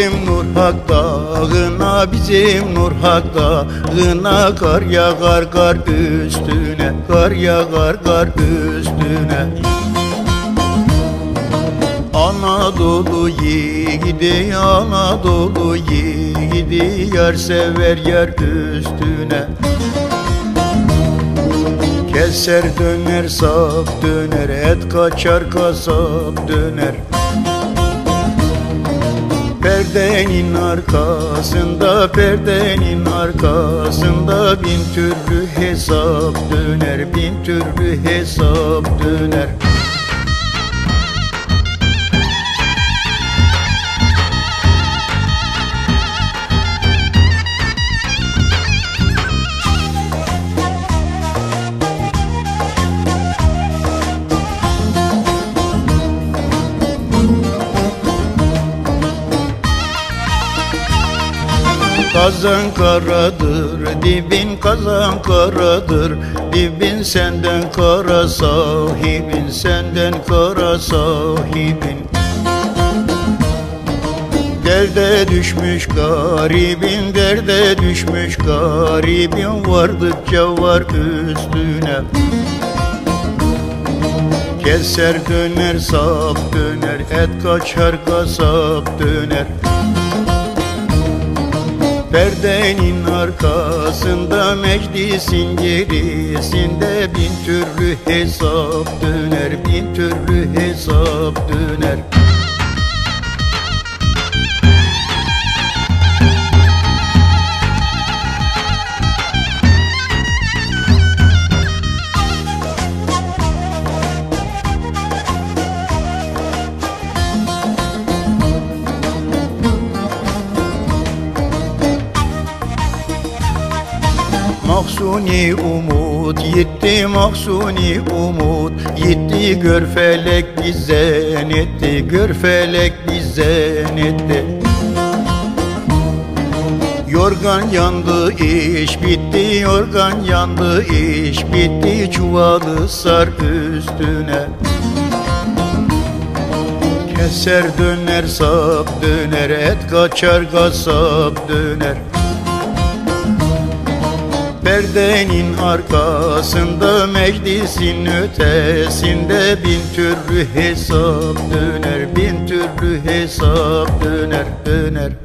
Bizim Nurhak Dağı'na, bizim Nurhak Dağı'na kar yağar kar üstüne, kar yağar kar üstüne. Anadolu yiğidi, Anadolu yiğidi, yar sever yar üstüne. Keser döner, sap döner, et kaçar kasap döner. Perdenin arkasında, perdenin arkasında bin türlü hesap döner, bin türlü hesap döner. Kazan karadır, dibin kazan karadır, dibin senden kara sahibin, senden kara sahibin. Derde düşmüş garibin, derde düşmüş garibin, vardıkça var üstüne. Keser döner, sap döner, et kaçar kasap döner. Perdenin arkasında, meclisin gerisinde bin türlü hesap döner, bin türlü hesap döner. Mahsuni umut yitti, mahsuni umut yitti, gör felek bizden etti, gör felek bizden etti. Yorgan yandı, iş bitti, yorgan yandı, iş bitti, çuvalı sar üstüne. Keser döner, sap döner, et kaçar kasap döner. Perdenin arkasında, meclisin ötesinde bin türlü hesap döner, bin türlü hesap döner, döner.